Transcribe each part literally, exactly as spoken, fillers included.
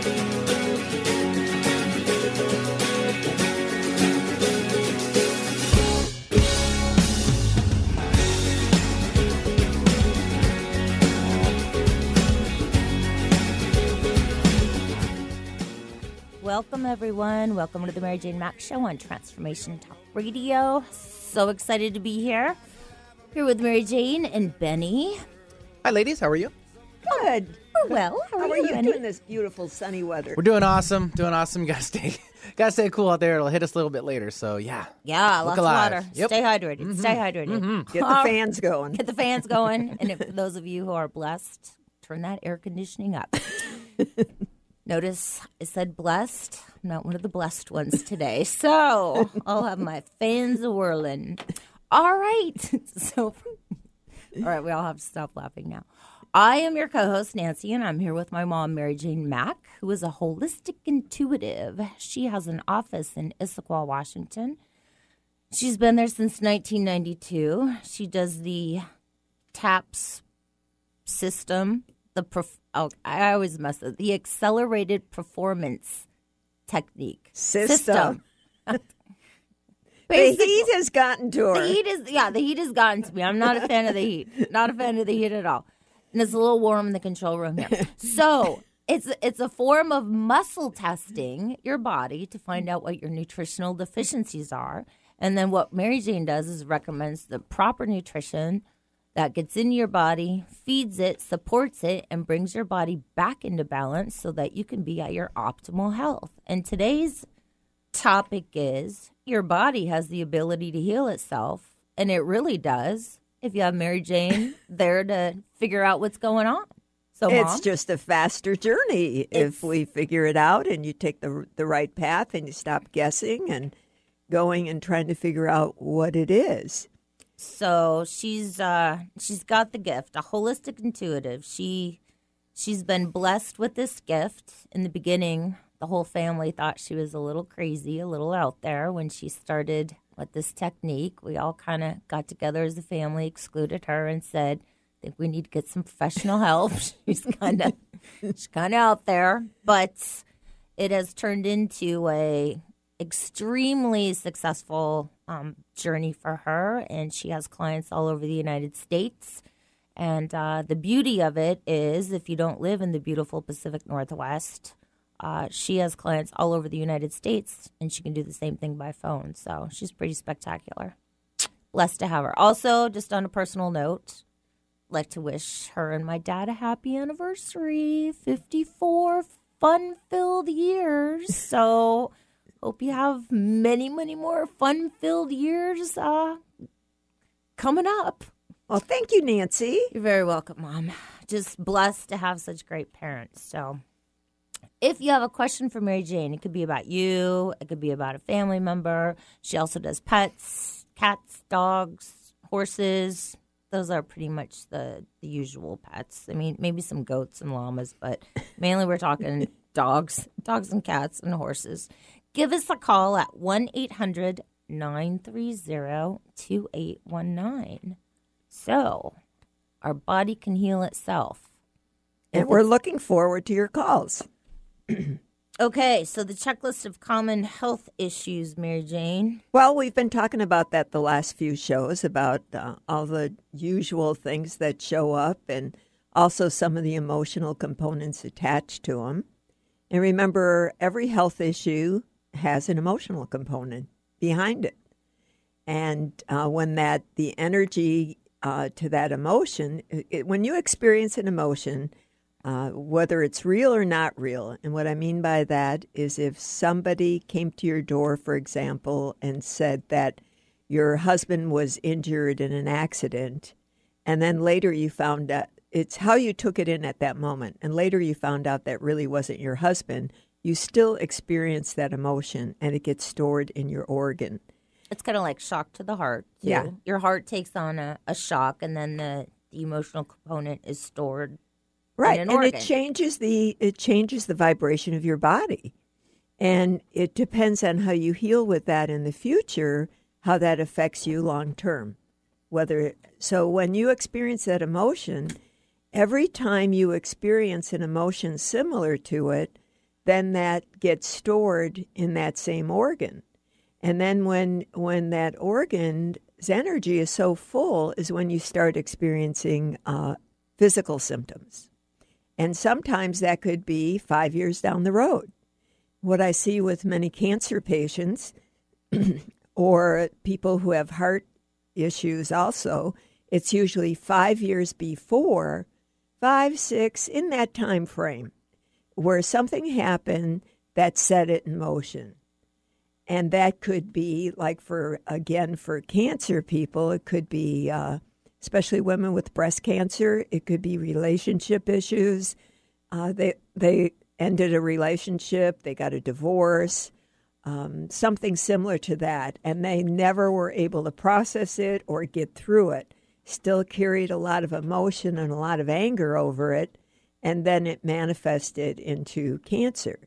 Welcome, everyone. Welcome to the Mary Jane Mack Show on Transformation Talk Radio. So excited to be here. Here with Mary Jane and Benny. Hi, ladies. How are you? Good. We're well. How, How are, are you, you Benny? doing this beautiful sunny weather? We're doing awesome. Doing awesome. Gotta stay, gotta stay cool out there. It'll hit us a little bit later. So yeah. Yeah, Look lots alive. of water. Yep. Stay hydrated. Mm-hmm. Stay hydrated. Mm-hmm. Get the fans going. Get the fans going. And if, for those of you who are blessed, turn that air conditioning up. Notice I said blessed. I'm not one of the blessed ones today. So I'll have my fans whirling. All right. So, all right, we all have to stop laughing now. I am your co-host, Nancy, and I'm here with my mom, Mary Jane Mack, who is a holistic intuitive. She has an office in Issaquah, Washington. She's been there since nineteen ninety-two. She does the TAPS system, the prof- oh, I always mess up, the accelerated performance technique System. The Basically- heat has gotten to her. The heat is, yeah, the heat has gotten to me. I'm not a fan of the heat. Not a fan of the heat at all. And it's a little warm in the control room here. So it's it's a form of muscle testing your body to find out what your nutritional deficiencies are. And then what Mary Jane does is recommends the proper nutrition that gets into your body, feeds it, supports it, and brings your body back into balance so that you can be at your optimal health. And today's topic is your body has the ability to heal itself, and it really does if you have Mary Jane there to figure out what's going on. So, It's Mom, just a faster journey It's- if we figure it out and you take the the right path and you stop guessing and going and trying to figure out what it is. so she's uh, she's got the gift, a holistic intuitive. She she's been blessed with this gift. In the beginning, the whole family thought she was a little crazy, a little out there when she started with this technique. We all kind of got together as a family, excluded her, and said, "I think we need to get some professional help." She's kind of she's kind of out there, but it has turned into a extremely successful um, journey for her, and she has clients all over the United States. And uh, the beauty of it is, if you don't live in the beautiful Pacific Northwest, uh, she has clients all over the United States, and she can do the same thing by phone. So she's pretty spectacular. Blessed to have her. Also, just on a personal note, like to wish her and my dad a happy anniversary, fifty-four fun-filled years. So hope you have many, many more fun-filled years uh, coming up. Well, thank you, Nancy. You're very welcome, Mom. Just blessed to have such great parents. So if you have a question for Mary Jane, it could be about you. It could be about a family member. She also does pets, cats, dogs, horses. Those are pretty much the, the usual pets. I mean, maybe some goats and llamas, but mainly we're talking dogs, dogs and cats and horses. Give us a call at one eight hundred nine three zero two eight one nine. So our body can heal itself. And we're looking forward to your calls. Okay, so the checklist of common health issues, Mary Jane. Well, we've been talking about that the last few shows, about uh, all the usual things that show up and also some of the emotional components attached to them. And remember, every health issue has an emotional component behind it. And uh, when that, the energy uh, to that emotion, it, when you experience an emotion, Uh, whether it's real or not real. And what I mean by that is if somebody came to your door, for example, and said that your husband was injured in an accident, and then later you found out, it's how you took it in at that moment, and later you found out that really wasn't your husband, you still experience that emotion, and it gets stored in your organ. It's kind of like shock to the heart, too. Yeah. Your heart takes on a, a shock, and then the, the emotional component is stored. Right, an and organ. it changes the it changes the vibration of your body, and it depends on how you heal with that in the future, how that affects you long term. Whether so, when you experience that emotion, every time you experience an emotion similar to it, then that gets stored in that same organ. And then when when that organ's energy is so full is when you start experiencing uh, physical symptoms. And sometimes that could be five years down the road. What I see with many cancer patients or people who have heart issues also, it's usually five years before, five, six, in that time frame, where something happened that set it in motion. And that could be, like for, again, for cancer people, it could be, uh, especially women with breast cancer, it could be relationship issues. Uh, they they ended a relationship, they got a divorce, um, something similar to that, and they never were able to process it or get through it. Still carried a lot of emotion and a lot of anger over it, and then it manifested into cancer.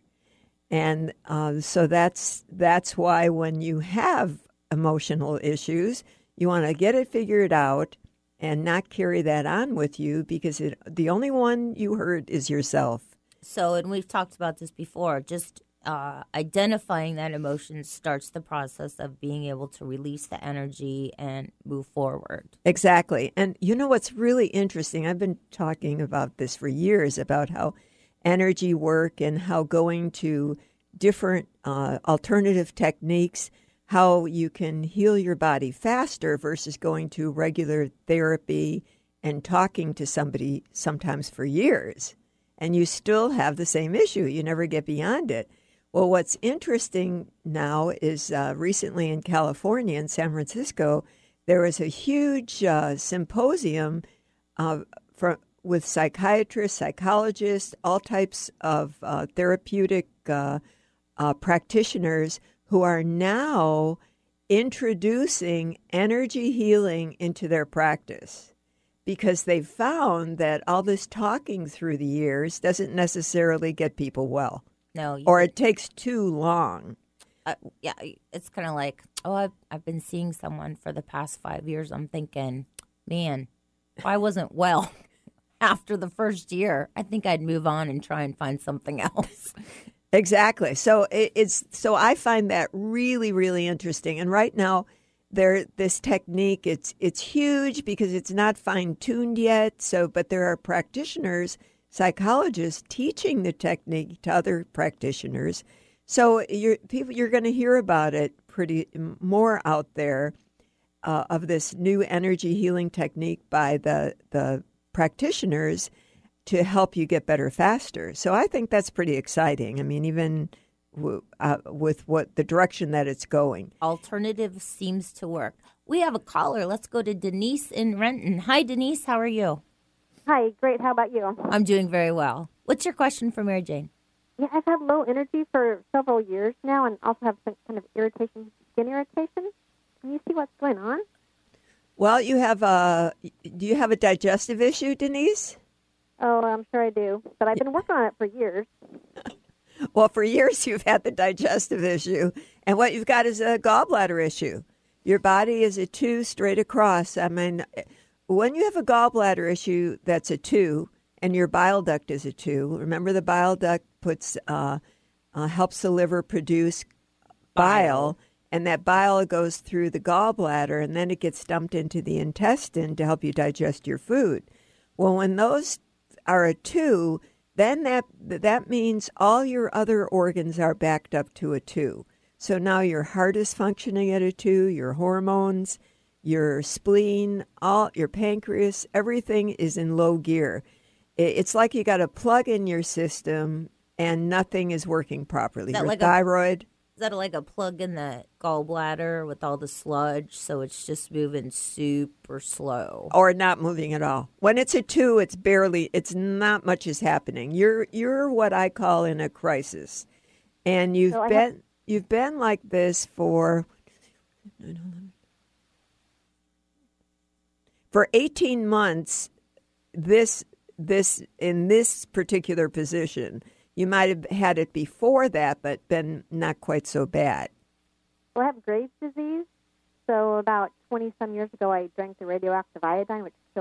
And uh, so that's that's why when you have emotional issues, you want to get it figured out and not carry that on with you, because it, the only one you hurt is yourself. So, and we've talked about this before, just uh, identifying that emotion starts the process of being able to release the energy and move forward. Exactly. And you know what's really interesting? I've been talking about this for years, about how energy work and how going to different uh, alternative techniques, how you can heal your body faster versus going to regular therapy and talking to somebody sometimes for years. And you still have the same issue. You never get beyond it. Well, what's interesting now is uh, recently in California, in San Francisco, there was a huge uh, symposium uh, for, with psychiatrists, psychologists, all types of uh, therapeutic uh, uh, practitioners who are now introducing energy healing into their practice, because they've found that all this talking through the years doesn't necessarily get people well. No, you, or it takes too long. Uh, yeah, it's kind of like, oh, I've, I've been seeing someone for the past five years. I'm thinking, man, if I wasn't well after the first year, I think I'd move on and try and find something else. Exactly. So it, it's so I find that really, really interesting. And right now, there this technique, it's it's huge because it's not fine tuned yet. So, but there are practitioners, psychologists teaching the technique to other practitioners. So you're people you're going to hear about it pretty more out there uh, of this new energy healing technique by the the practitioners to help you get better faster. So I think that's pretty exciting. I mean, even w- uh, with what the direction that it's going. Alternative seems to work. We have a caller. Let's go to Denise in Renton. Hi, Denise. How are you? Hi, great. How about you? I'm doing very well. What's your question for Mary Jane? Yeah, I've had low energy for several years now and also have some kind of irritation, skin irritation. Can you see what's going on? Well, you have a, do you have a digestive issue, Denise? Oh, I'm sure I do. But I've been working on it for years. Well, for years you've had the digestive issue. And what you've got is a gallbladder issue. Your body is a two straight across. I mean, when you have a gallbladder issue that's a two and your bile duct is a two, remember the bile duct puts uh, uh, helps the liver produce bile, and that bile goes through the gallbladder and then it gets dumped into the intestine to help you digest your food. Well, when those are a two, then that that means all your other organs are backed up to a two. So now your heart is functioning at a two, your hormones, your spleen, all your pancreas, everything is in low gear. It's like you got a plug in your system and nothing is working properly. Your like thyroid. A, is that like a plug in the gallbladder with all the sludge, so it's just moving super slow? Or not moving at all. When it's a two, it's barely, it's not much is happening. You're you're what I call in a crisis. And you've So I been have- you've been like this for for eighteen months, this this in this particular position. You might have had it before that, but been not quite so bad. Well, I have Graves' disease. So about twenty-some years ago, I drank the radioactive iodine, which killed off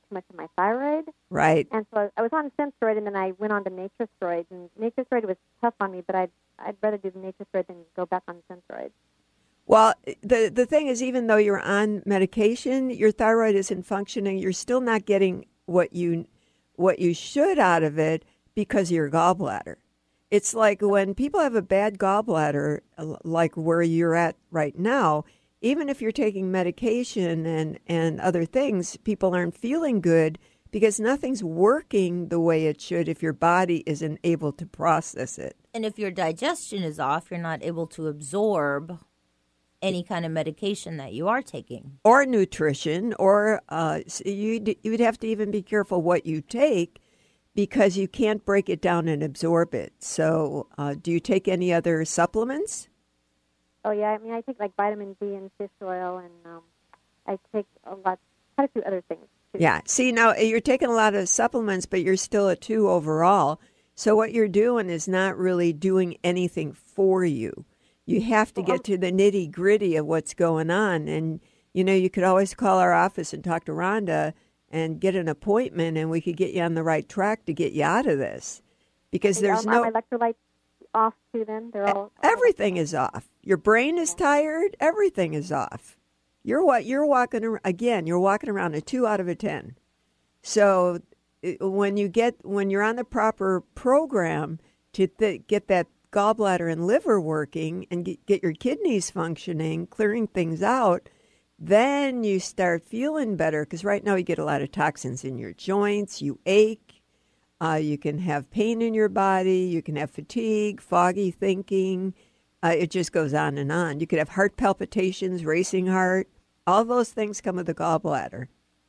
too much of my thyroid. Right. And so I was on Synthroid, and then I went on to Naturestroid. And Naturestroid was tough on me, but I'd, I'd rather do the Naturestroid than go back on Synthroid. Well, the the thing is, even though you're on medication, your thyroid isn't functioning. You're still not getting what you what you should out of it because of your gallbladder. It's like when people have a bad gallbladder, like where you're at right now, even if you're taking medication and, and other things, people aren't feeling good because nothing's working the way it should if your body isn't able to process it. And if your digestion is off, you're not able to absorb any kind of medication that you are taking. Or nutrition, or uh, you'd, you'd have to even be careful what you take because you can't break it down and absorb it. So uh, do you take any other supplements? Oh, yeah. I mean, I take like vitamin D and fish oil, and um, I take a lot, quite a few other things, too. Yeah. See, now you're taking a lot of supplements, but you're still a two overall. So what you're doing is not really doing anything for you. You have to get to the nitty gritty of what's going on. And, you know, you could always call our office and talk to Rhonda and get an appointment, and we could get you on the right track to get you out of this. Because Okay, there's are, no... Are my electrolytes off too then? They're all... Everything is off. Your brain is tired. Everything is off. You're what you're walking ar- again. You're walking around a two out of a ten. So it, when you get when you're on the proper program to th- get that gallbladder and liver working and get, get your kidneys functioning, clearing things out, then you start feeling better. Because right now you get a lot of toxins in your joints. You ache. Uh, you can have pain in your body. You can have fatigue, foggy thinking. Uh, it just goes on and on. You could have heart palpitations, racing heart. All those things come with the gallbladder.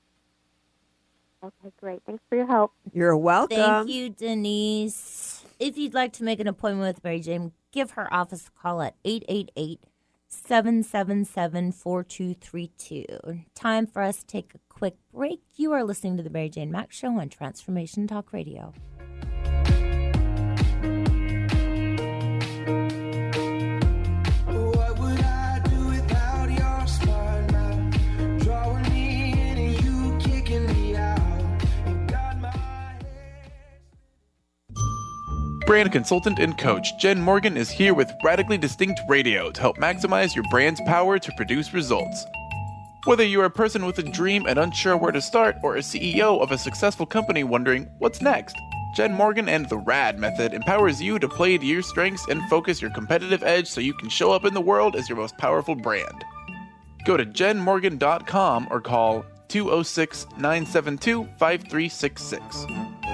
Okay, great. Thanks for your help. You're welcome. Thank you, Denise. If you'd like to make an appointment with Mary Jane, give her office a call at eight eight eight, seven seven seven, four two three two. Time for us to take a quick break. You are listening to the Mary Jane Mack Show on Transformation Talk Radio. Brand consultant and coach Jen Morgan is here with Radically Distinct Radio to help maximize your brand's power to produce results. Whether you're a person with a dream and unsure where to start, or a C E O of a successful company wondering what's next, Jen Morgan and the RAD method empowers you to play to your strengths and focus your competitive edge so you can show up in the world as your most powerful brand. Go to jen morgan dot com or call two oh six, nine seven two, five three six six.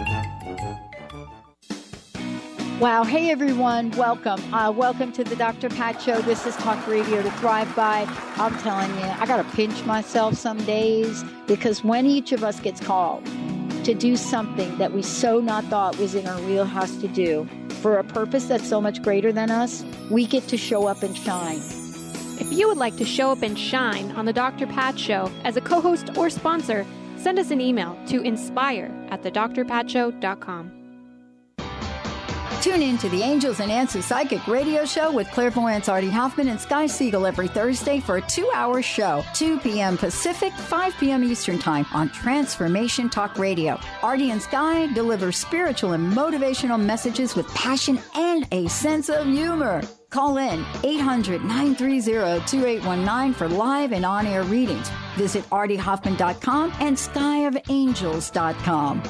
Wow. Hey, everyone. Welcome. Uh, welcome to the Doctor Pat Show. This is Talk Radio to Thrive By. I'm telling you, I got to pinch myself some days because when each of us gets called to do something that we so not thought was in our wheelhouse to do for a purpose that's so much greater than us, we get to show up and shine. If you would like to show up and shine on the Doctor Pat Show as a co-host or sponsor, send us an email to inspire at the dr pat show dot com. Tune in to the Angels and Answers Psychic Radio Show with clairvoyants Artie Hoffman and Sky Siegel every Thursday for a two-hour show, two p.m. Pacific, five p.m. Eastern Time on Transformation Talk Radio. Artie and Sky deliver spiritual and motivational messages with passion and a sense of humor. Call in eight hundred, nine three zero, two eight one nine for live and on-air readings. Visit artie hoffman dot com and sky of angels dot com.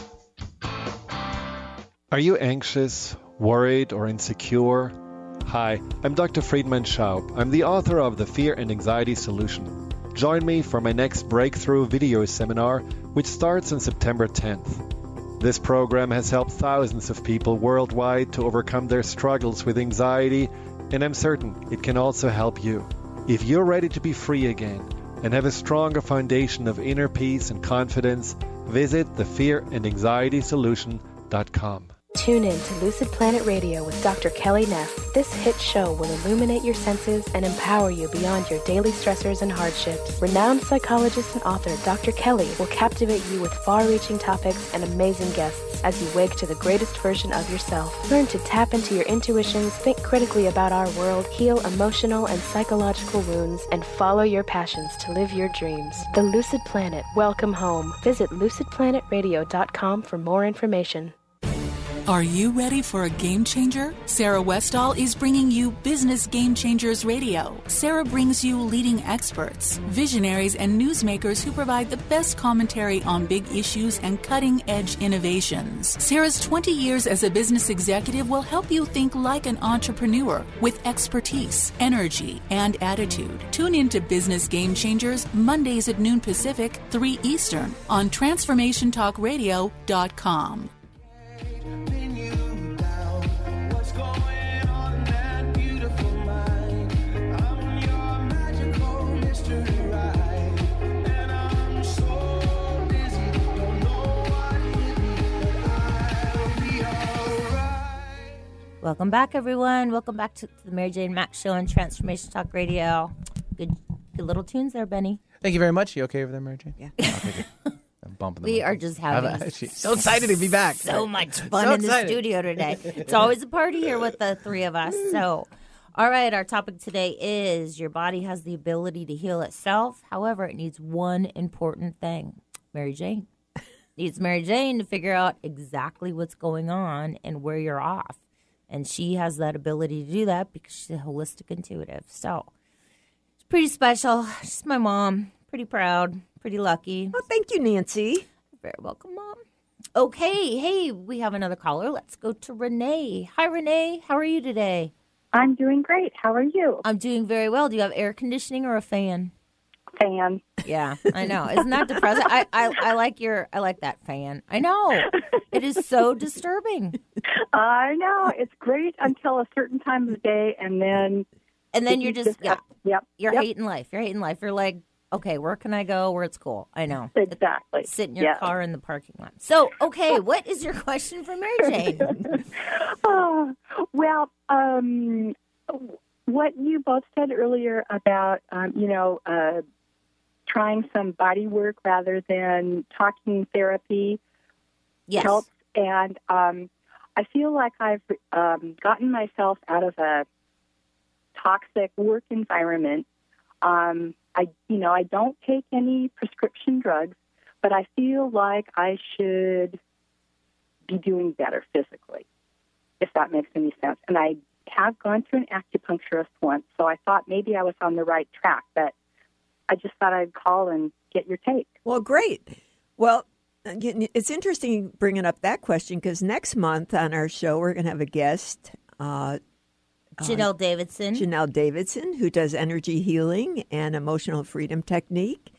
Are you anxious, worried, or insecure? Hi, I'm Doctor Friedman Schaub. I'm the author of The Fear and Anxiety Solution. Join me for my next breakthrough video seminar, which starts on September tenth. This program has helped thousands of people worldwide to overcome their struggles with anxiety, and I'm certain it can also help you. If you're ready to be free again and have a stronger foundation of inner peace and confidence, visit the fear and anxiety solution dot com. Tune in to Lucid Planet Radio with Doctor Kelly Neff. This hit show will illuminate your senses and empower you beyond your daily stressors and hardships. Renowned psychologist and author Doctor Kelly will captivate you with far-reaching topics and amazing guests. as you wake to the greatest version of yourself. Learn to tap into your intuitions, think critically about our world, heal emotional and psychological wounds, and follow your passions to live your dreams. The Lucid Planet. Welcome home. Visit lucid planet radio dot com for more information. Are you ready for a game changer? Sarah Westall is bringing you Business Game Changers Radio. Sarah brings you leading experts, visionaries, and newsmakers who provide the best commentary on big issues and cutting-edge innovations. Sarah's twenty years as a business executive will help you think like an entrepreneur with expertise, energy, and attitude. Tune into Business Game Changers Mondays at noon Pacific, three Eastern on transformation talk radio dot com. Welcome back, everyone. Welcome back to the Mary Jane Mack Show on Transformation Talk Radio. Good, good little tunes there, Benny. Thank you very much. You okay over there, Mary Jane? Yeah. Okay, good. I'm bumping the We mic. are just having She's so excited to be back. So much fun So in the excited. studio today. It's always a party here with the three of us. So, all right, our topic today is your body has the ability to heal itself. However, it needs one important thing. Mary Jane. Needs Mary Jane to figure out exactly what's going on and where you're off. And she has that ability to do that because she's a holistic intuitive. So, it's pretty special. She's my mom. Pretty proud. Pretty lucky. Oh, thank you, Nancy. You're very welcome, Mom. Okay. Hey, we have another caller. Let's go to Renee. Hi, Renee. How are you today? I'm doing great. How are you? I'm doing very well. Do you have air conditioning or a fan? Fan. Yeah, I know. Isn't that depressing? I, I, I like your I like that fan. I know. It is so disturbing. I know. It's great until a certain time of the day, and then and then you're just yeah. Yep. You're yep. hating life. You're hating life. You're like, okay, where can I go where it's cool? I know. Exactly. Sit in your yeah. car in the parking lot. So, okay, what is your question for Mary Jane? oh, well, um, what you both said earlier about, um, you know, uh, trying some body work rather than talking therapy yes. helps. And um, I feel like I've um, gotten myself out of a toxic work environment. Um, I, you know, I don't take any prescription drugs, but I feel like I should be doing better physically, if that makes any sense. And I have gone to an acupuncturist once, so I thought maybe I was on the right track, but I just thought I'd call and get your take. Well, great. Well, it's interesting bringing up that question because next month on our show, we're going to have a guest, uh, Janelle uh, Davidson. Janelle Davidson, who does energy healing and emotional freedom technique.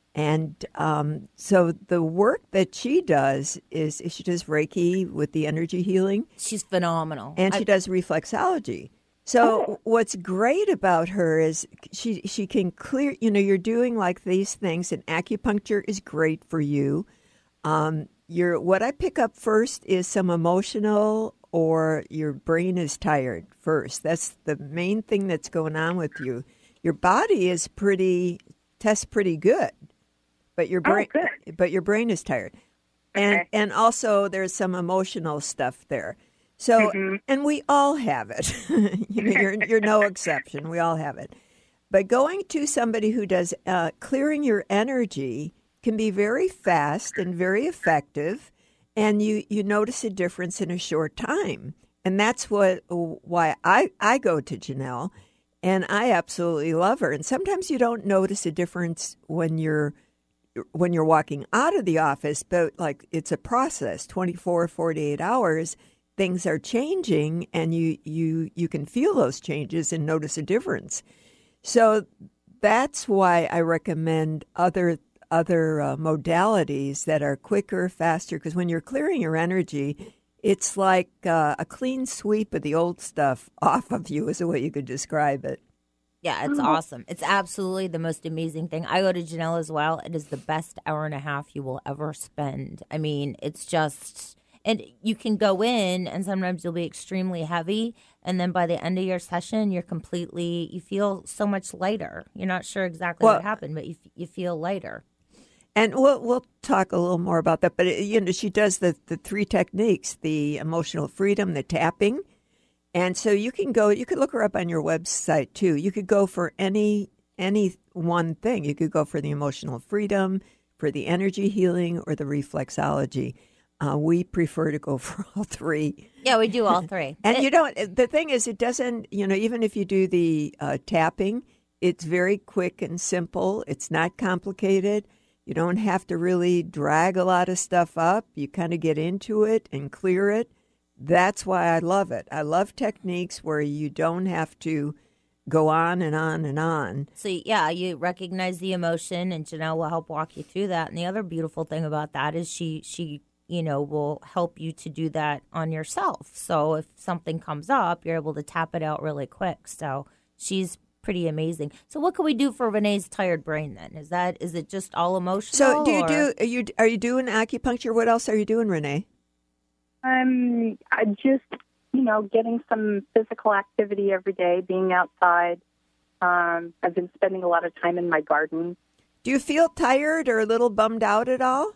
And um, so the work that she does is she does Reiki with the energy healing. She's phenomenal. And she I- does reflexology. So what's great about her is she she can clear, you know, you're doing like these things, and acupuncture is great for you. Um, you're, what I pick up first is some emotional or your brain is tired first. That's the main thing that's going on with you. Your body is pretty, tests pretty good, but your brain, oh, good. but your brain is tired. And, okay. and also there's some emotional stuff there. So, mm-hmm. and we all have it. you know, you're, you're no exception. We all have it. But going to somebody who does uh, clearing your energy can be very fast and very effective, and you, you notice a difference in a short time. And that's what why I, I go to Janelle, and I absolutely love her. And sometimes you don't notice a difference when you're when you're walking out of the office, but like it's a process, twenty-four, forty-eight hours. Things are changing, and you, you you can feel those changes and notice a difference. So that's why I recommend other other uh, modalities that are quicker, faster, because when you're clearing your energy, it's like uh, a clean sweep of the old stuff off of you is the way you could describe it. Yeah, it's awesome. It's absolutely the most amazing thing. I go to Janelle as well. It is the best hour and a half you will ever spend. I mean, it's just... And you can go in, and sometimes you'll be extremely heavy, and then by the end of your session, you're completely, you feel so much lighter. You're not sure exactly well, what happened, but you you feel lighter. And we'll we'll talk a little more about that. But it, you know, she does the the three techniques: the emotional freedom, the tapping, and so you can go. You could look her up on your website too. You could go for any any one thing. You could go for the emotional freedom, for the energy healing, or the reflexology. Uh, we prefer to go for all three. Yeah, we do all three. And it, you don't. The thing is, it doesn't. You know, even if you do the uh, tapping, it's very quick and simple. It's not complicated. You don't have to really drag a lot of stuff up. You kind of get into it and clear it. That's why I love it. I love techniques where you don't have to go on and on and on. So, yeah, you recognize the emotion, and Janelle will help walk you through that. And the other beautiful thing about that is she, she you know, will help you to do that on yourself. So if something comes up, you're able to tap it out really quick. So she's pretty amazing. So what can we do for Renee's tired brain then? Is that is it just all emotional? So do you or? do are you are you doing acupuncture? What else are you doing, Renee? I'm I just you know getting some physical activity every day, being outside. Um, I've been spending a lot of time in my garden. Do you feel tired or a little bummed out at all?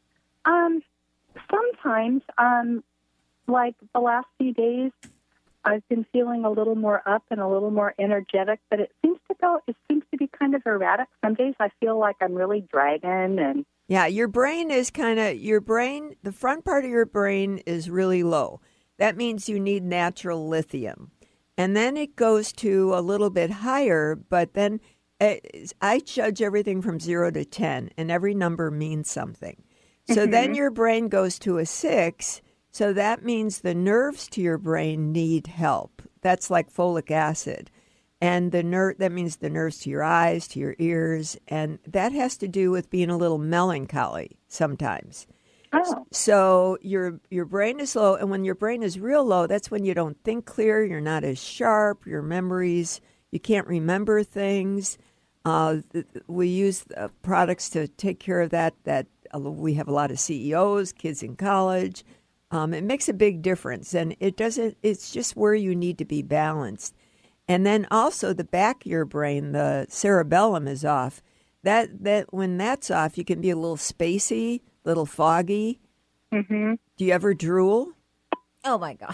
Um, sometimes, um, like the last few days, I've been feeling a little more up and a little more energetic, but it seems to go, it seems to be kind of erratic. Some days I feel like I'm really dragging and. Yeah, your brain is kind of, your brain, the front part of your brain is really low. That means you need natural lithium. And then it goes to a little bit higher, but then it, I judge everything from zero to ten, and every number means something. So mm-hmm. then your brain goes to a six. So that means the nerves to your brain need help. That's like folic acid. And the ner- that means the nerves to your eyes, to your ears. And that has to do with being a little melancholy sometimes. Oh. So your your brain is low. And when your brain is real low, that's when you don't think clear. You're not as sharp. Your memories, you can't remember things. Uh, we use uh, products to take care of that. That uh, we have a lot of C E Os, kids in college. Um, it makes a big difference, and it doesn't. It's just where you need to be balanced. And then also the back of your brain, the cerebellum, is off. That that when that's off, you can be a little spacey, a little foggy. Mm-hmm. Do you ever drool? Oh my God!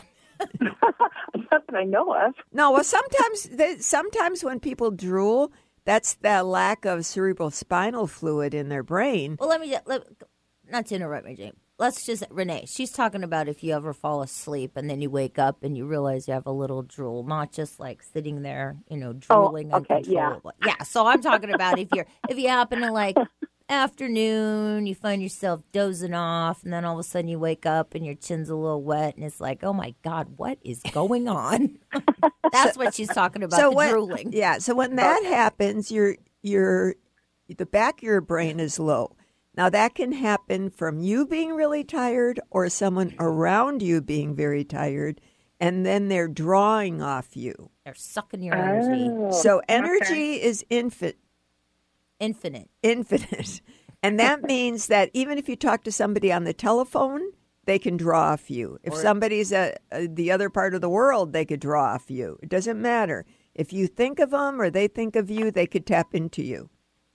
Not that I know of. No. Well, sometimes sometimes when people drool, that's that lack of cerebral spinal fluid in their brain. Well, let me let, not to interrupt me, Jane. Let's just, Renee, she's talking about if you ever fall asleep and then you wake up and you realize you have a little drool, not just like sitting there, you know, drooling oh, okay, uncontrollably. Yeah. yeah, so I'm talking about if you're, if you happen to like afternoon, you find yourself dozing off and then all of a sudden you wake up and your chin's a little wet and it's like, oh my God, what is going on? That's so, what she's talking about, so the when, drooling. Yeah, so when that happens, your your the back of your brain is low. Now, that can happen from you being really tired or someone around you being very tired, and then they're drawing off you. They're sucking your energy. Oh, so energy okay. is infinite. Infinite. Infinite. And that means that even if you talk to somebody on the telephone, they can draw off you. If or, somebody's at uh, the other part of the world, they could draw off you. It doesn't matter. If you think of them or they think of you, they could tap into you.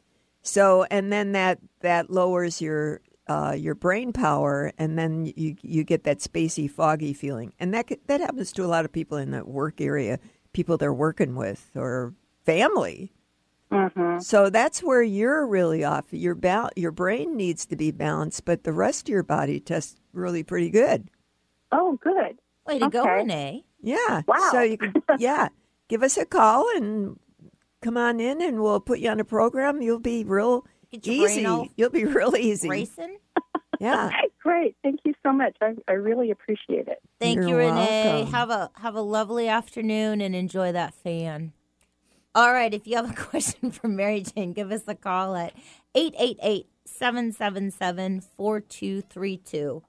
So, and then that, that lowers your uh, your brain power, and then you you get that spacey, foggy feeling. And that that happens to a lot of people in the work area, people they're working with, or family. Mm-hmm. So that's where you're really off. Your ba- your brain needs to be balanced, but the rest of your body tests really pretty good. Oh, good. Way to okay. go, Renee. Yeah. Wow. So you can, yeah, give us a call and come on in, and we'll put you on a program. You'll be real easy. You'll be real easy. Racing? Yeah. Great. Thank you so much. I, I really appreciate it. Thank You're you, Renee. welcome. Have a have a lovely afternoon and enjoy that fan. All right. If you have a question for Mary Jane, give us a call at eight eight eight, seven seven seven, four two three two.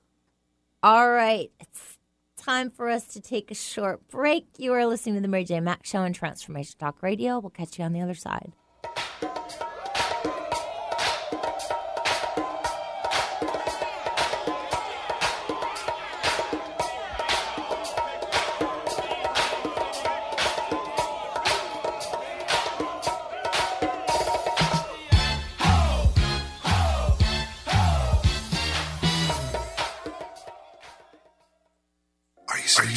All right. It's time for us to take a short break. You are listening to the Mary Jane Mack Show on Transformation Talk Radio. We'll catch you on the other side.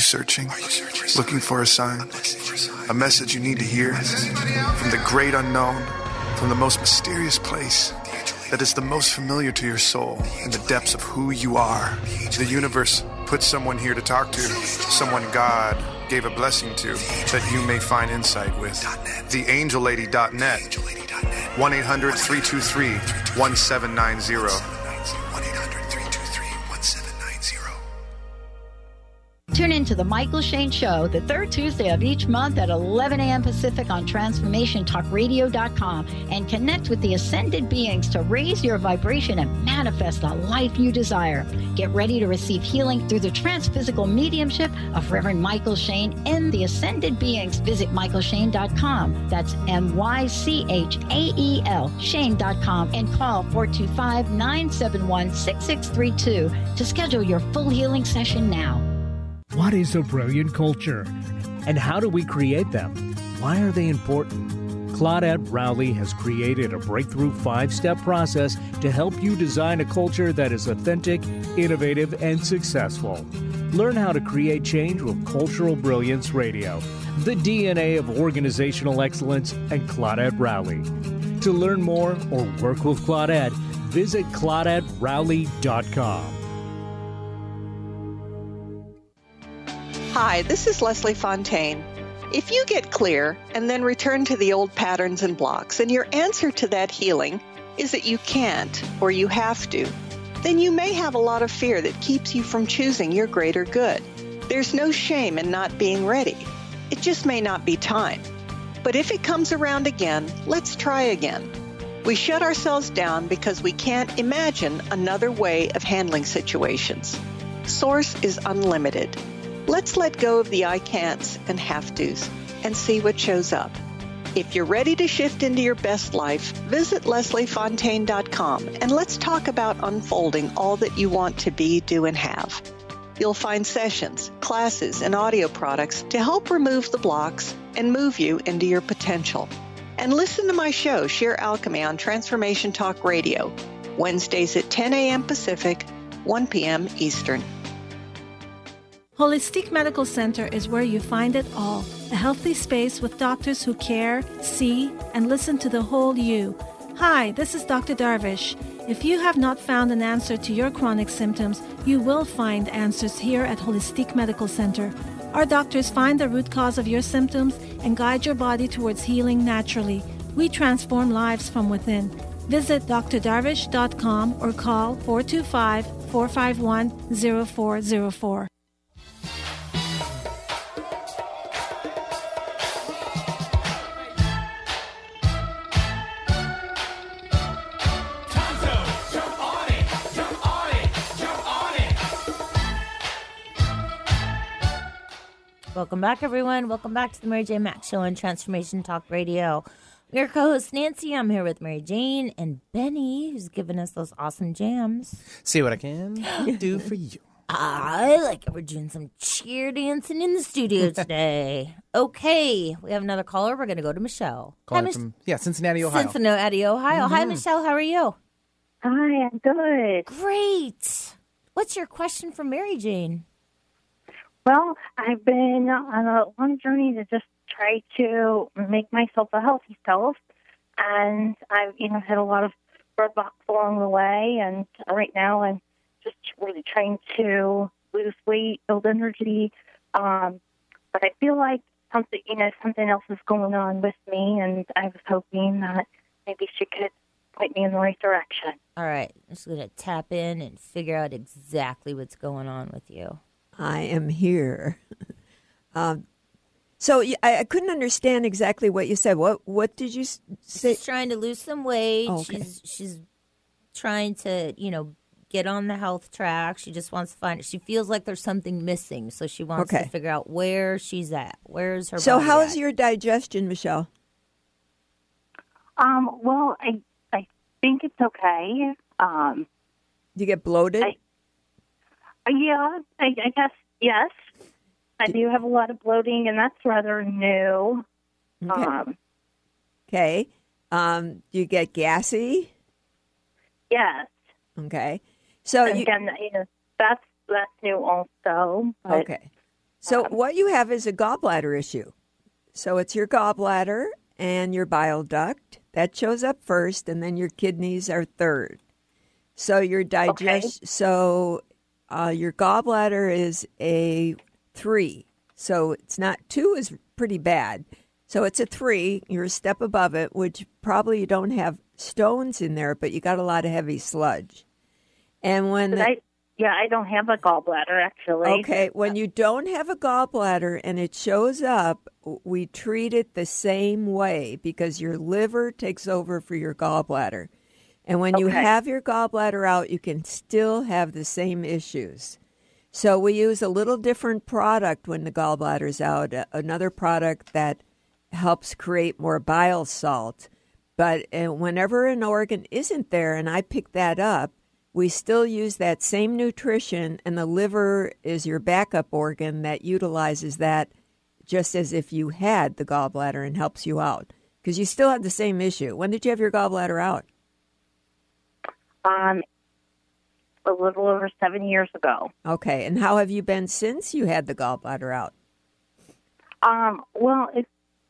searching? Looking for a sign? A message you need to hear? From the great unknown, from the most mysterious place that is the most familiar to your soul in the depths of who you are. The universe put someone here to talk to, someone God gave a blessing to, that you may find insight with. the angel lady dot net. one eight hundred three two three one seven nine zero. Tune in to The Michael Shane Show the third Tuesday of each month at eleven a.m. Pacific on transformation talk radio dot com and connect with the ascended beings to raise your vibration and manifest the life you desire. Get ready to receive healing through the transphysical mediumship of Reverend Michael Shane and the ascended beings. Visit michael shane dot com. That's M Y C H A E L Shane dot com and call four two five, nine seven one, six six three two to schedule your full healing session now. What is a brilliant culture? And how do we create them? Why are they important? Claudette Rowley has created a breakthrough five-step process to help you design a culture that is authentic, innovative, and successful. Learn how to create change with Cultural Brilliance Radio, the D N A of organizational excellence, and Claudette Rowley. To learn more or work with Claudette, visit claudette rowley dot com. Hi, this is Leslie Fontaine. If you get clear and then return to the old patterns and blocks, and your answer to that healing is that you can't or you have to, then you may have a lot of fear that keeps you from choosing your greater good. There's no shame in not being ready. It just may not be time. But if it comes around again, let's try again. We shut ourselves down because we can't imagine another way of handling situations. Source is unlimited. Let's let go of the I can'ts and have-tos and see what shows up. If you're ready to shift into your best life, visit leslie fontaine dot com and let's talk about unfolding all that you want to be, do, and have. You'll find sessions, classes, and audio products to help remove the blocks and move you into your potential. And listen to my show, Sheer Alchemy, on Transformation Talk Radio, Wednesdays at ten a.m. Pacific, one p.m. Eastern. Holistic Medical Center is where you find it all. A healthy space with doctors who care, see, and listen to the whole you. Hi, this is Doctor Darvish. If you have not found an answer to your chronic symptoms, you will find answers here at Holistic Medical Center. Our doctors find the root cause of your symptoms and guide your body towards healing naturally. We transform lives from within. Visit d r darvish dot com or call four two five, four five one, zero four zero four. Welcome back, everyone. Welcome back to the Mary Jane Mack Show on Transformation Talk Radio. I'm your co-host, Nancy. I'm here with Mary Jane and Benny, who's given us those awesome jams. See what I can do for you. I like it. We're doing some cheer dancing in the studio today. Okay, we have another caller. We're going to go to Michelle. Calling Hi, from, yeah, Cincinnati, Ohio. Cincinnati, Ohio. Mm-hmm. Hi, Michelle. How are you? Hi, I'm good. Great. What's your question for Mary Jane? Well, I've been on a long journey to just try to make myself a healthy self, and I've, you know, had a lot of roadblocks along the way, and right now I'm just really trying to lose weight, build energy, um, but I feel like something, you know, something else is going on with me, and I was hoping that maybe she could point me in the right direction. All right, I'm just going to tap in and figure out exactly what's going on with you. I am here. um, so I, I couldn't understand exactly what you said. What What did you say? She's trying to lose some weight. Oh, okay. She's she's trying to, you know, get on the health track. She just wants to find. She feels like there's something missing, so she wants okay. to figure out where she's at. Where's her? So body how's at? your digestion, Michelle? Um. Well, I I think it's okay. Um. Do you get bloated? I, Yeah, I, I guess, yes. I do have a lot of bloating, and that's rather new. Okay. Um, okay. Um, do you get gassy? yes. Okay. So and you, again, you know, that's, that's new also. But okay. So what you have is a gallbladder issue. So it's your gallbladder and your bile duct. That shows up first, and then your kidneys are third. So your digest, okay. so uh, your gallbladder is a three. So it's not, two is pretty bad. So it's a three. You're a step above it, which probably you don't have stones in there, but you got a lot of heavy sludge. And when the, I, yeah, I don't have a gallbladder actually. Okay, when you don't have a gallbladder and it shows up, we treat it the same way because your liver takes over for your gallbladder. And when okay. you have your gallbladder out, you can still have the same issues. So we use a little different product when the gallbladder's out, another product that helps create more bile salt. But uh, whenever an organ isn't there, and I pick that up, we still use that same nutrition, and the liver is your backup organ that utilizes that just as if you had the gallbladder and helps you out. Because you still have the same issue. When did you have your gallbladder out? Um, a little over seven years ago. Okay, and how have you been since you had the gallbladder out? Um, well, it's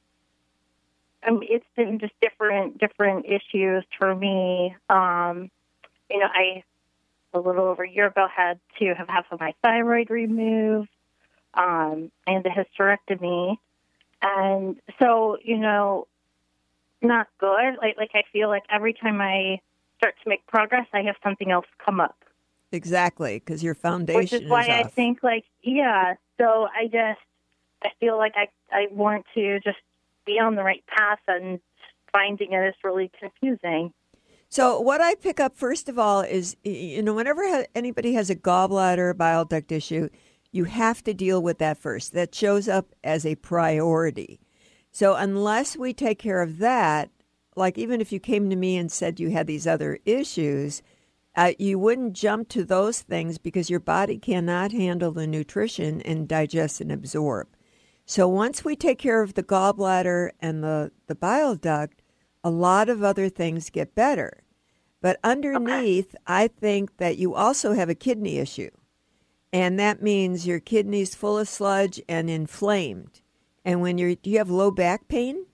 um, it's been just different different issues for me. Um, you know, I a little over a year ago had to have half of my thyroid removed, um, and a hysterectomy, and so you know, not good. Like like I feel like every time I start to make progress, I have something else come up. Exactly, because your foundation Which is why is I off. think, like, yeah, so I just, I feel like I, I want to just be on the right path, and finding it is really confusing. So what I pick up, first of all, is, you know, whenever ha- anybody has a gallbladder bile duct issue, you have to deal with that first. That shows up as a priority. So unless we take care of that, like even if you came to me and said you had these other issues, uh, you wouldn't jump to those things because your body cannot handle the nutrition and digest and absorb. So once we take care of the gallbladder and the, the bile duct, a lot of other things get better. But underneath, okay. I think that you also have a kidney issue. And that means your kidney's full of sludge and inflamed. And when you're, do you have low back pain?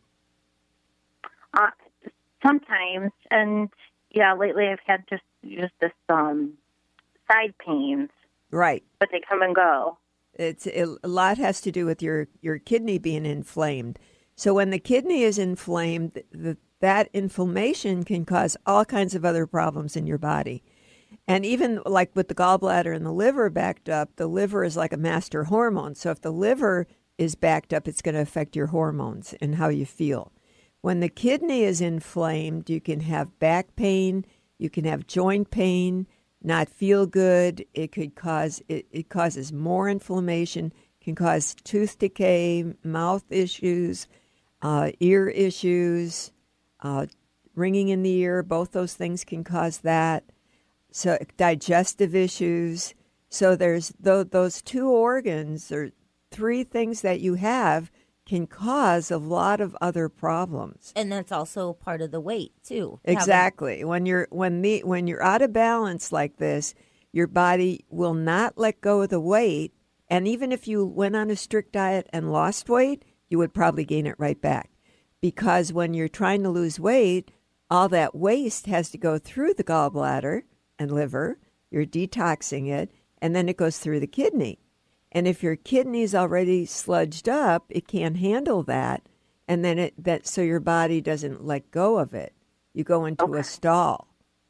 Uh, sometimes. And yeah, lately I've had just, just this um, side pains. Right. But they come and go. It's it, a lot has to do with your, your kidney being inflamed. So when the kidney is inflamed, the, that inflammation can cause all kinds of other problems in your body. And even like with the gallbladder and the liver backed up, the liver is like a master hormone. So if the liver is backed up, it's going to affect your hormones and how you feel. When the kidney is inflamed, you can have back pain, you can have joint pain, not feel good. It could cause, it, it causes more inflammation, can cause tooth decay, mouth issues, uh, ear issues, uh, ringing in the ear. Both those things can cause that. So digestive issues. So there's th- those two organs or three things that you have can cause a lot of other problems. And that's also part of the weight too. Exactly. Having... When you're when the when you're out of balance like this, your body will not let go of the weight. And even if you went on a strict diet and lost weight, you would probably gain it right back. Because when you're trying to lose weight, all that waste has to go through the gallbladder and liver. You're detoxing it, and then it goes through the kidney. And if your kidney's already sludged up, it can't handle that, and then it that so your body doesn't let go of it. You go into okay. a stall.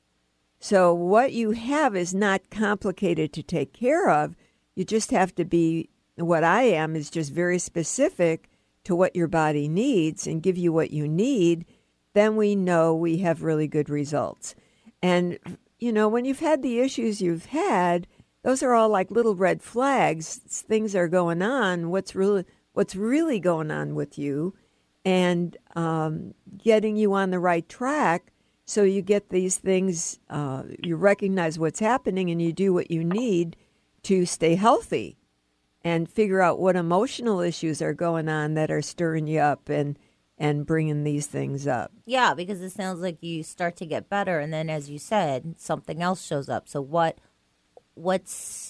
So what you have is not complicated to take care of. You just have to be, what I am is just very specific to what your body needs and give you what you need. Then we know we have really good results. And, you know, when you've had the issues you've had, those are all like little red flags. Things are going on. What's really what's really going on with you, and um, getting you on the right track, so you get these things. Uh, you recognize what's happening, and you do what you need to stay healthy, and figure out what emotional issues are going on that are stirring you up and and bringing these things up. Yeah, because it sounds like you start to get better, and then, as you said, something else shows up. So what? What's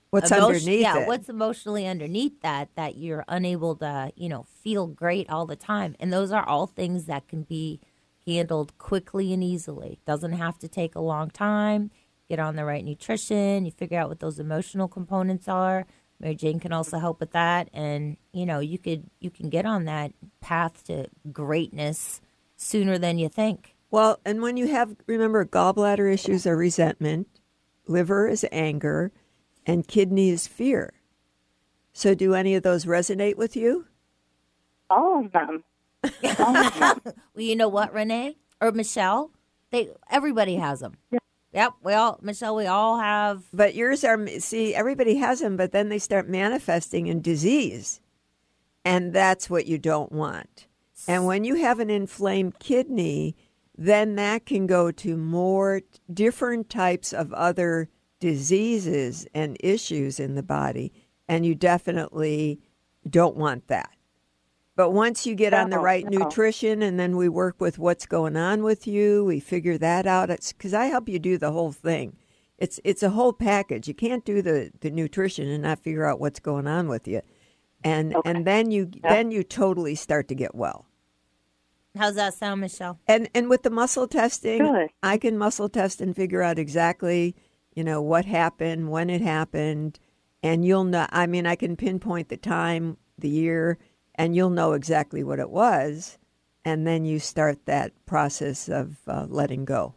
What's Emotion- underneath yeah, it? what's emotionally underneath that that you're unable to, you know, feel great all the time. And those are all things that can be handled quickly and easily. Doesn't have to take a long time. Get on the right nutrition. You figure out what those emotional components are. Mary Jane can also help with that. And, you know, you could you can get on that path to greatness sooner than you think. Well, and when you have, remember, gallbladder issues are resentment, liver is anger, and kidney is fear. So do any of those resonate with you? All of them. All of them. Well, you know what, Renee or Michelle? They everybody has them. Yeah. Yep, we all, Michelle, we all have. But yours are, see, everybody has them, but then they start manifesting in disease. And that's what you don't want. And when you have an inflamed kidney, then that can go to more different types of other diseases and issues in the body. And you definitely don't want that. But once you get on the right no. nutrition, and then we work with what's going on with you, we figure that out. It's because I help you do the whole thing. It's it's a whole package. You can't do the, the nutrition and not figure out what's going on with you, and Okay. and then you Yeah. then you totally start to get well. How's that sound, Michelle? And and with the muscle testing, Good. I can muscle test and figure out exactly, you know, what happened, when it happened, and you'll know. I mean, I can pinpoint the time, the year. And you'll know exactly what it was, and then you start that process of uh, letting go.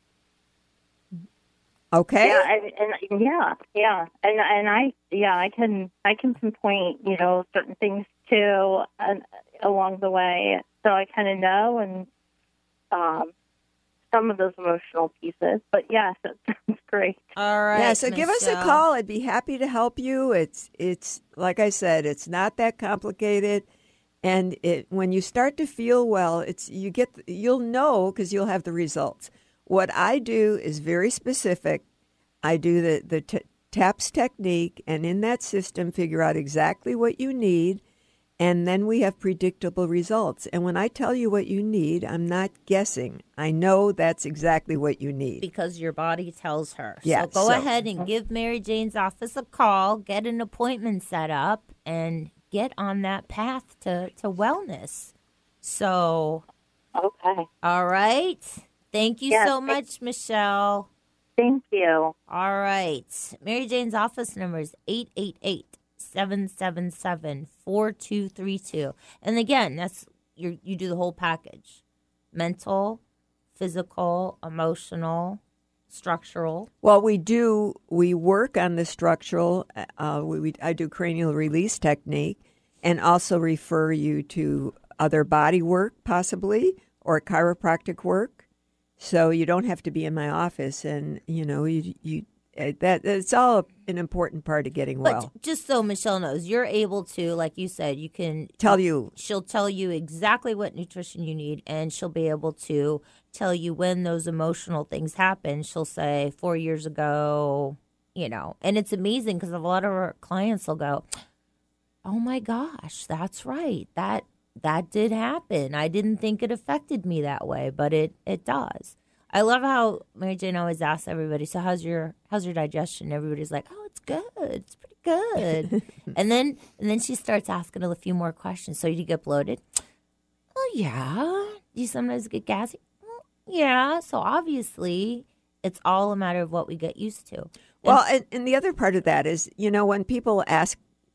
Okay. Yeah, and, and yeah, yeah, and and I yeah I can I can pinpoint you know certain things too and, along the way, so I kind of know and um, some of those emotional pieces. But yes, that sounds great. All right. Yeah. So give us a Michelle. call. I'd be happy to help you. It's it's like I said, it's not that complicated. And it, when you start to feel well, it's you get you'll know because you'll have the results. What I do is very specific. I do the the t- TAPS technique, and in that system, figure out exactly what you need, and then we have predictable results. And when I tell you what you need, I'm not guessing. I know that's exactly what you need because your body tells her. Yeah, so go so- ahead and give Mary Jane's office a call, get an appointment set up, and get on that path to, to wellness. So, okay. All right. Thank you Yes, so thank- much, Michelle. Thank you. All right. Mary Jane's office number is eight eight eight, seven seven seven, four two three two. And again, that's you you do the whole package. Mental, physical, emotional, structural. Well, we do. We work on the structural. Uh, we, we I do cranial release technique, and also refer you to other body work, possibly, or chiropractic work. So you don't have to be in my office, and you know you you uh, that it's all an important part of getting But well. just so Michelle knows, you're able to, like you said, you can Tell you. She'll tell you exactly what nutrition you need, and she'll be able to tell you when those emotional things happen. She'll say four years ago, you know, and it's amazing because a lot of our clients will go, "Oh my gosh, that's right. That that did happen. I didn't think it affected me that way, but it it does." I love how Mary Jane always asks everybody, "So how's your how's your digestion?" Everybody's like, "Oh, it's good. It's pretty good." and then and then she starts asking a few more questions. So you get bloated? Oh yeah. Do you sometimes get gassy? Well, yeah. So obviously, it's all a matter of what we get used to. Well, and, and the other part of that is, you know, when people ask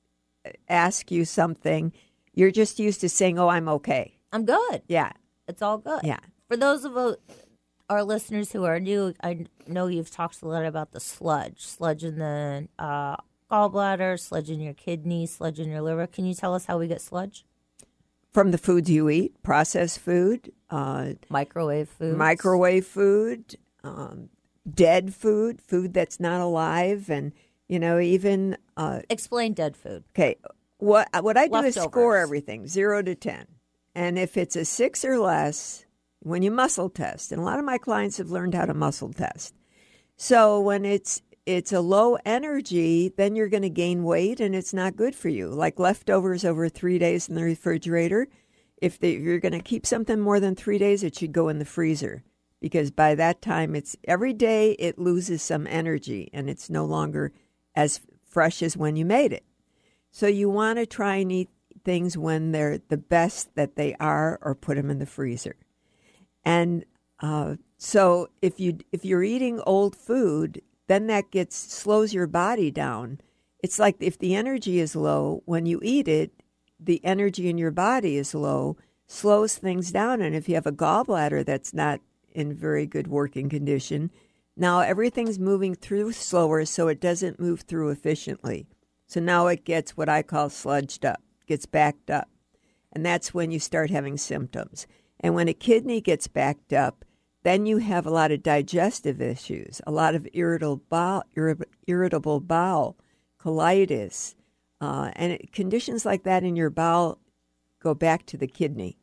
ask you something, you're just used to saying, "Oh, I'm okay. I'm good." Yeah, it's all good. Yeah. For those of uh, our listeners who are new, I know you've talked a lot about the sludge, sludge in the uh, gallbladder, sludge in your kidney, sludge in your liver. Can you tell us how we get sludge? From the foods you eat, processed food, uh, microwave food, microwave food, um, dead food, food that's not alive, and you know even uh, explain dead food. Okay, what what I do Leftovers. is score everything zero to ten, and if it's a six or less. When you muscle test, and a lot of my clients have learned how to muscle test. So when it's it's a low energy, then you're going to gain weight, and it's not good for you. Like leftovers over three days in the refrigerator. If they, you're going to keep something more than three days, it should go in the freezer, because by that time, it's every day it loses some energy, and it's no longer as fresh as when you made it. So you want to try and eat things when they're the best that they are, or put them in the freezer. And uh, so if you if you're eating old food, then that gets slows your body down. It's like if the energy is low, when you eat it, the energy in your body is low, slows things down. And if you have a gallbladder that's not in very good working condition, now everything's moving through slower, so it doesn't move through efficiently. So now it gets what I call sludged up, gets backed up. And that's when you start having symptoms. And when a kidney gets backed up, then you have a lot of digestive issues, a lot of irritable bowel, irritable bowel, colitis, uh, and it, conditions like that in your bowel go back to the kidney.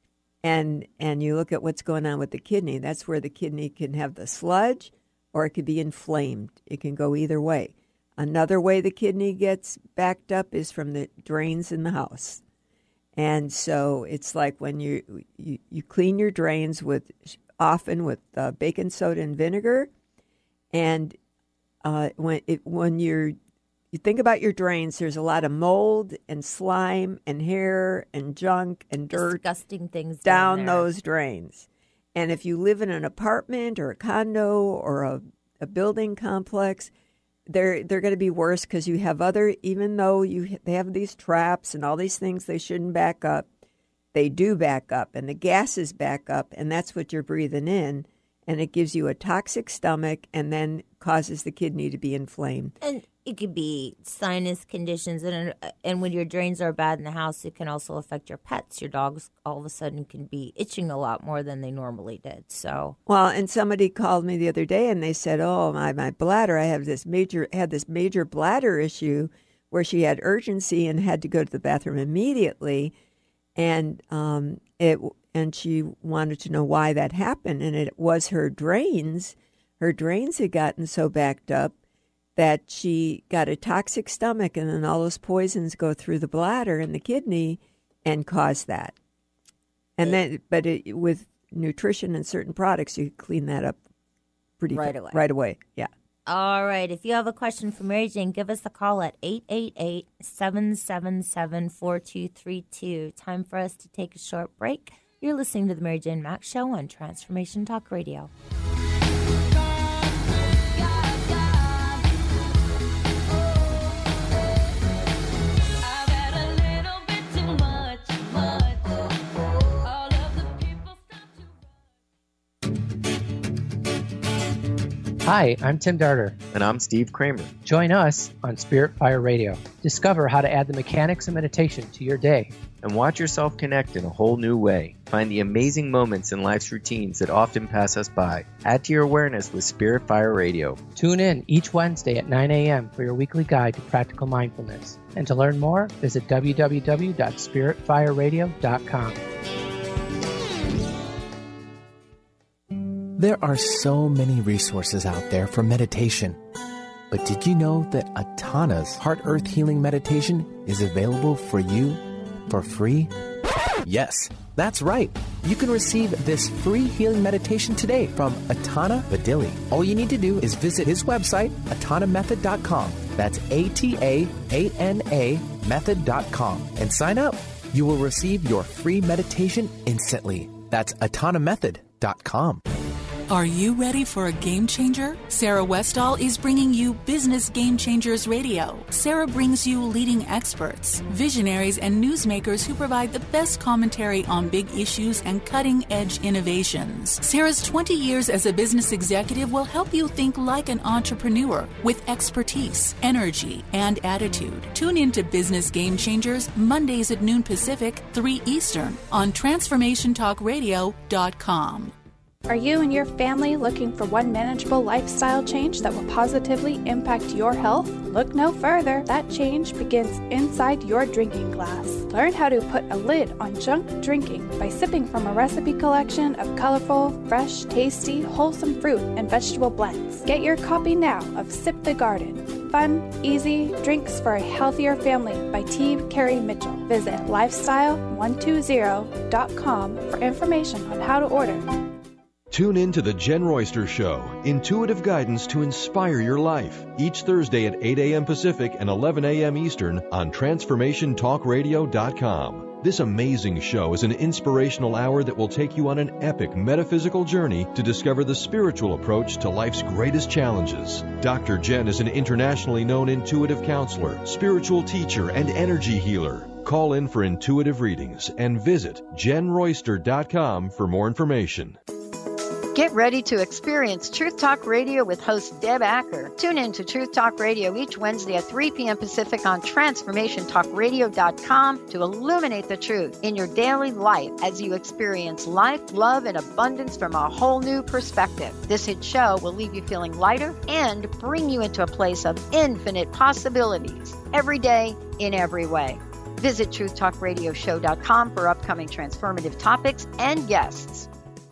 And and you look at what's going on with the kidney. That's where the kidney can have the sludge, or it could be inflamed. It can go either way. Another way the kidney gets backed up is from the drains in the house. And so it's like when you you, you clean your drains with often with uh, baking soda and vinegar, and uh, when it, when you're you think about your drains, there's a lot of mold and slime and hair and junk and dirt, disgusting things down, down those drains. And if you live in an apartment or a condo or a, a building complex, they're they're going to be worse because you have other, even though you they have these traps and all these things they shouldn't back up, they do back up, and the gases back up, and that's what you're breathing in, and it gives you a toxic stomach and then causes the kidney to be inflamed. And it could be sinus conditions, and and when your drains are bad in the house, it can also affect your pets. Your dogs all of a sudden can be itching a lot more than they normally did. So well, and somebody called me the other day, and they said, "Oh, my my bladder! I have this major had this major bladder issue where she had urgency and had to go to the bathroom immediately, and um it and she wanted to know why that happened, and it was her drains. Her drains had gotten so backed up that she got a toxic stomach, and then all those poisons go through the bladder and the kidney and cause that. And then, but it, with nutrition and certain products, you clean that up pretty right fa- away. Right away, yeah. All right. If you have a question for Mary Jane, give us a call at eight eight eight, seven seven seven, four two three two. Time for us to take a short break. You're listening to the Mary Jane Mack Show on Transformation Talk Radio. Hi, I'm Tim Darter. And I'm Steve Kramer. Join us on Spirit Fire Radio. Discover how to add the mechanics of meditation to your day. And watch yourself connect in a whole new way. Find the amazing moments in life's routines that often pass us by. Add to your awareness with Spirit Fire Radio. Tune in each Wednesday at nine a.m. for your weekly guide to practical mindfulness. And to learn more, visit w w w dot spirit fire radio dot com. There are so many resources out there for meditation. But did you know that Atana's Heart Earth Healing Meditation is available for you for free? Yes, that's right. You can receive this free healing meditation today from Atana Vadili. All you need to do is visit his website, atana method dot com. That's A T A A N A method dot com. And sign up. You will receive your free meditation instantly. That's atana method dot com. Are you ready for a game changer? Sarah Westall is bringing you Business Game Changers Radio. Sarah brings you leading experts, visionaries, and newsmakers who provide the best commentary on big issues and cutting-edge innovations. Sarah's twenty years as a business executive will help you think like an entrepreneur with expertise, energy, and attitude. Tune in to Business Game Changers Mondays at noon Pacific, three Eastern on transformation talk radio dot com. Are you and your family looking for one manageable lifestyle change that will positively impact your health? Look no further. That change begins inside your drinking glass. Learn how to put a lid on junk drinking by sipping from a recipe collection of colorful, fresh, tasty, wholesome fruit and vegetable blends. Get your copy now of Sip the Garden. Fun, easy drinks for a healthier family by T. Carey Mitchell. Visit lifestyle one two zero dot com for information on how to order. Tune in to The Jen Royster Show, intuitive guidance to inspire your life, each Thursday at eight a.m. Pacific and eleven a.m. Eastern on transformation talk radio dot com. This amazing show is an inspirational hour that will take you on an epic metaphysical journey to discover the spiritual approach to life's greatest challenges. Doctor Jen is an internationally known intuitive counselor, spiritual teacher, and energy healer. Call in for intuitive readings and visit jen royster dot com for more information. Get ready to experience Truth Talk Radio with host Deb Acker. Tune in to Truth Talk Radio each Wednesday at three p.m. Pacific on transformation talk radio dot com to illuminate the truth in your daily life as you experience life, love, and abundance from a whole new perspective. This hit show will leave you feeling lighter and bring you into a place of infinite possibilities every day in every way. Visit truth talk radio show dot com for upcoming transformative topics and guests.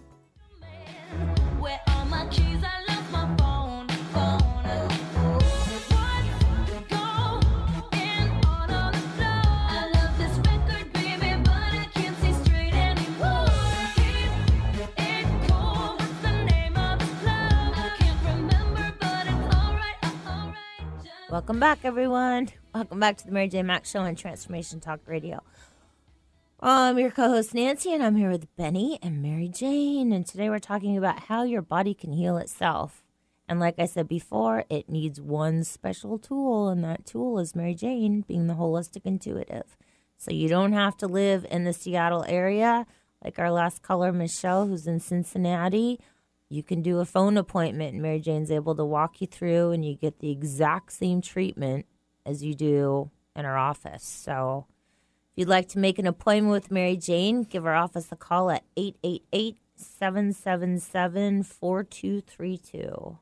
Welcome back, everyone. Welcome back to the Mary J. Mack Show on Transformation Talk Radio. I'm your co-host, Nancy, and I'm here with Benny and Mary Jane. And today we're talking about how your body can heal itself. And like I said before, it needs one special tool, and that tool is Mary Jane, being the holistic intuitive. So you don't have to live in the Seattle area, like our last caller, Michelle, who's in Cincinnati. You can do a phone appointment, and Mary Jane's able to walk you through, and you get the exact same treatment as you do in our office. So if you'd like to make an appointment with Mary Jane, give our office a call at eight eight eight, seven seven seven, four two three two.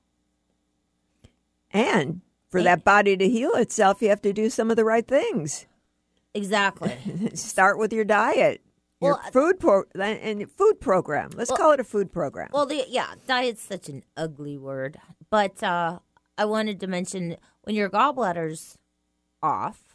And for that body to heal itself, you have to do some of the right things. Exactly. Start with your diet. Your well, food pro- and food program. Let's well, call it a food program. Well, the, yeah, diet's such an ugly word. But uh, I wanted to mention when your gallbladder's off,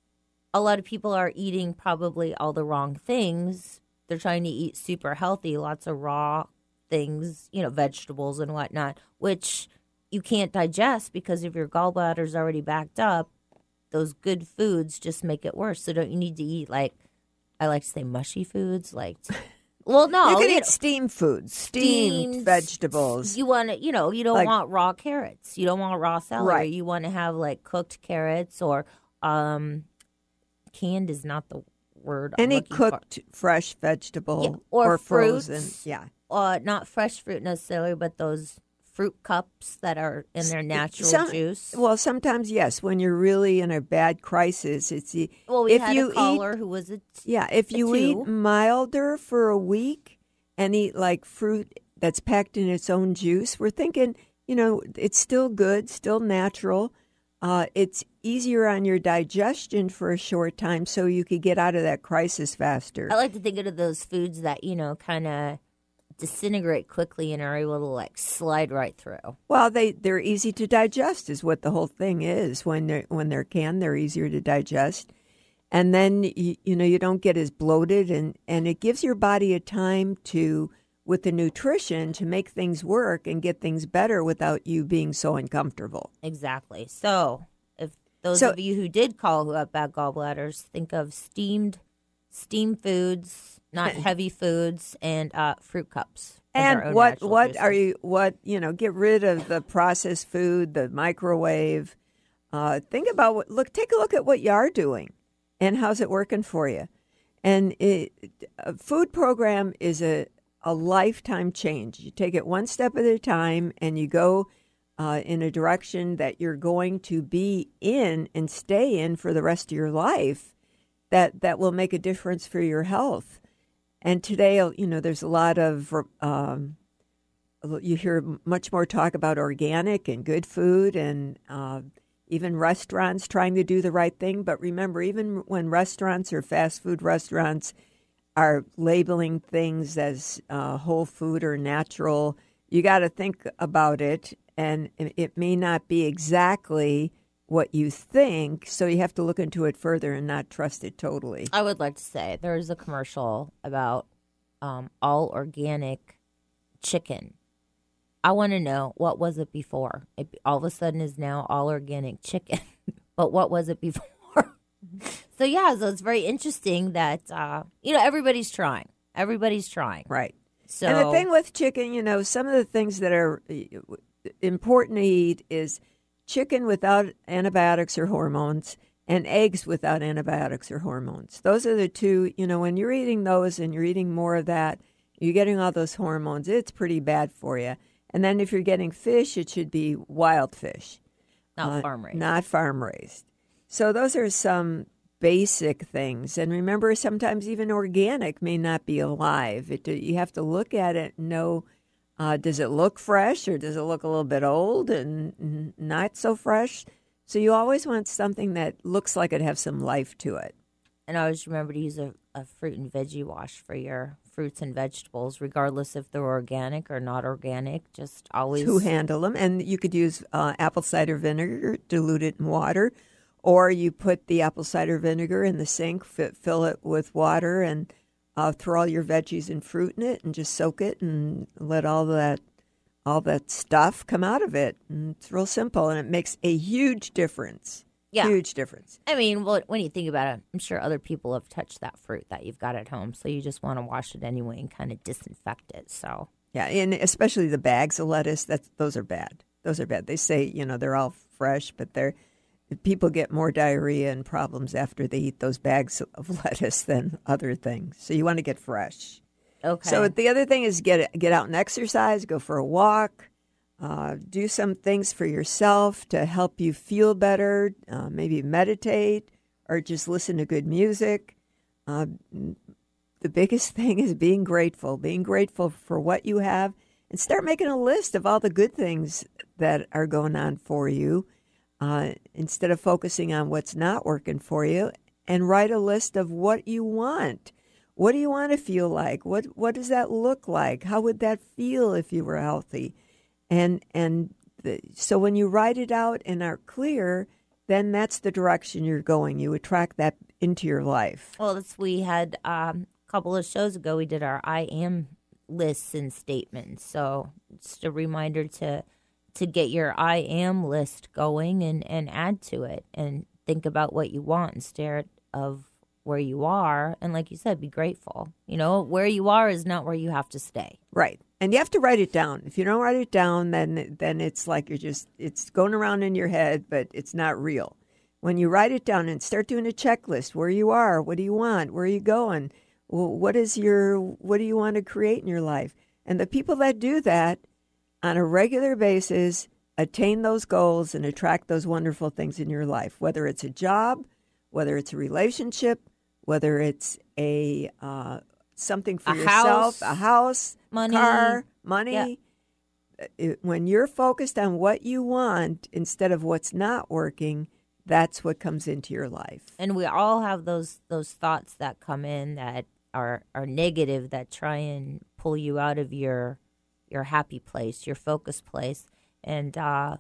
a lot of people are eating probably all the wrong things. They're trying to eat super healthy, lots of raw things, you know, vegetables and whatnot, which you can't digest because if your gallbladder's already backed up, those good foods just make it worse. So don't you need to eat like, I like to say mushy foods, like, well, no. You can you eat know, steamed foods, steamed, steamed vegetables. You want to, you know, you don't like, want raw carrots. You don't want raw celery. Right. You want to have, like, cooked carrots or um, canned is not the word I'm Any looking cooked for. fresh vegetable yeah. or, or fruits, frozen. Yeah. Uh, not fresh fruit necessarily, but those fruit cups that are in their natural Some, juice. Well, sometimes, yes. When you're really in a bad crisis, it's the well. We if had you a caller eat, who was a t- yeah. If you a eat milder for a week and eat like fruit that's packed in its own juice, we're thinking, you know, it's still good, still natural. Uh, it's easier on your digestion for a short time, so you could get out of that crisis faster. I like to think of those foods that you know kind of disintegrate quickly and are able to like slide right through. Well, they they're easy to digest is what the whole thing is. When they when they're canned, they're easier to digest, and then you, you know you don't get as bloated, and and it gives your body a time to with the nutrition to make things work and get things better without you being so uncomfortable. Exactly. So if those so, of you who did call who have bad gallbladders, think of steamed steamed foods. Not heavy foods and uh, fruit cups. And what what juices. are you what you know? Get rid of the processed food, the microwave. Uh, think about what look. Take a look at what you are doing, and how's it working for you. And it, a food program is a a lifetime change. You take it one step at a time, and you go uh, in a direction that you're going to be in and stay in for the rest of your life. That that will make a difference for your health. And today, you know, there's a lot of, um, you hear much more talk about organic and good food and uh, even restaurants trying to do the right thing. But remember, even when restaurants or fast food restaurants are labeling things as uh, whole food or natural, you got to think about it. And it may not be exactly what you think, so you have to look into it further and not trust it totally. I would like to say there's a commercial about um, all organic chicken. I want to know, what was it before? It all of a sudden is now all organic chicken. But what was it before? So, yeah, so it's very interesting that, uh, you know, everybody's trying. Everybody's trying. Right. So, and the thing with chicken, you know, some of the things that are important to eat is chicken without antibiotics or hormones and eggs without antibiotics or hormones. Those are the two, you know, when you're eating those and you're eating more of that, you're getting all those hormones, it's pretty bad for you. And then if you're getting fish, it should be wild fish. Not uh, farm raised. Not farm raised. So those are some basic things. And remember, sometimes even organic may not be alive. It, you have to look at it and know, uh, does it look fresh or does it look a little bit old and not so fresh? So you always want something that looks like it has some life to it. And I always remember to use a, a fruit and veggie wash for your fruits and vegetables, regardless if they're organic or not organic. Just always to handle them. And you could use uh, apple cider vinegar, dilute it in water, or you put the apple cider vinegar in the sink, f- fill it with water, and uh, throw all your veggies and fruit in it, and just soak it and let all that all that stuff come out of it. And it's real simple, and it makes a huge difference. Yeah. Huge difference. I mean, well, when you think about it, I'm sure other people have touched that fruit that you've got at home, so you just want to wash it anyway and kind of disinfect it. So yeah, and especially the bags of lettuce, that's those are bad. Those are bad. They say, you know, they're all fresh, but they're people get more diarrhea and problems after they eat those bags of lettuce than other things. So you want to get fresh. Okay. So the other thing is get get out and exercise, go for a walk, uh, do some things for yourself to help you feel better, uh, maybe meditate or just listen to good music. Uh, the biggest thing is being grateful, being grateful for what you have, and start making a list of all the good things that are going on for you. Uh, instead of focusing on what's not working for you, and write a list of what you want. What do you want to feel like? What what does that look like? How would that feel if you were healthy? And and the, so when you write it out and are clear, then that's the direction you're going. You attract that into your life. Well, that's, we had um, a couple of shows ago, we did our I am lists and statements. So it's a reminder to to get your I am list going and, and add to it and think about what you want instead of where you are. And like you said, be grateful. You know, where you are is not where you have to stay. Right. And you have to write it down. If you don't write it down, then then it's like you're just, it's going around in your head, but it's not real. When you write it down and start doing a checklist, where you are, what do you want, where are you going, well, what is your, what do you want to create in your life? And the people that do that on a regular basis attain those goals and attract those wonderful things in your life, whether it's a job, whether it's a relationship, whether it's a uh, something for a yourself, house, a house, money, car, money. Yeah. It, when you're focused on what you want instead of what's not working, that's what comes into your life. And we all have those those thoughts that come in that are, are negative, that try and pull you out of your your happy place, your focused place. And uh,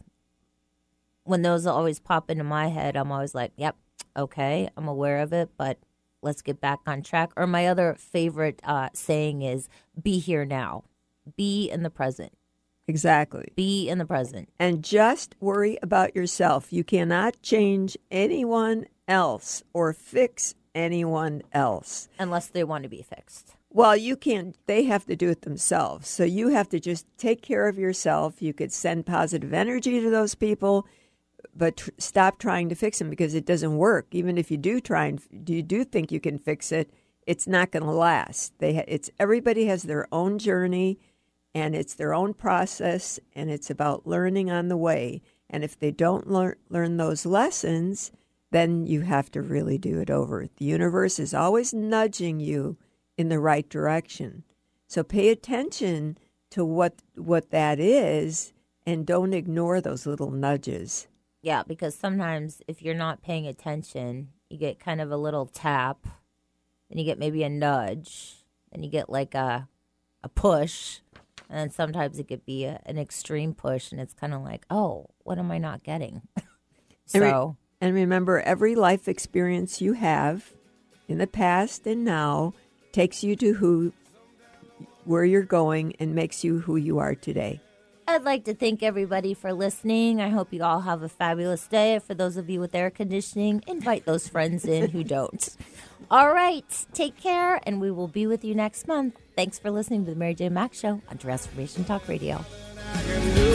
when those always pop into my head, I'm always like, yep, okay, I'm aware of it, but let's get back on track. Or my other favorite uh, saying is, be here now. Be in the present. Exactly. Be in the present. And just worry about yourself. You cannot change anyone else or fix anyone else. Unless they want to be fixed. Well, you can't. They have to do it themselves. So you have to just take care of yourself. You could send positive energy to those people, but tr- stop trying to fix them because it doesn't work. Even if you do try and you do think you can fix it, it's not going to last. They ha- it's everybody has their own journey, and it's their own process, and it's about learning on the way. And if they don't learn learn those lessons, then you have to really do it over. The universe is always nudging you in the right direction. So pay attention to what what that is and don't ignore those little nudges. Yeah, because sometimes if you're not paying attention, you get kind of a little tap, then you get maybe a nudge, then you get like a a push, and then sometimes it could be a, an extreme push, and it's kind of like, oh, what am I not getting? so, and, re- and remember, every life experience you have in the past and now takes you to who where you're going and makes you who you are today. I'd like to thank everybody for listening. I hope you all have a fabulous day. For those of you with air conditioning, invite those friends in who don't. All right. Take care, and we will be with you next month. Thanks for listening to the Mary J. Mack Show on Transformation Talk Radio.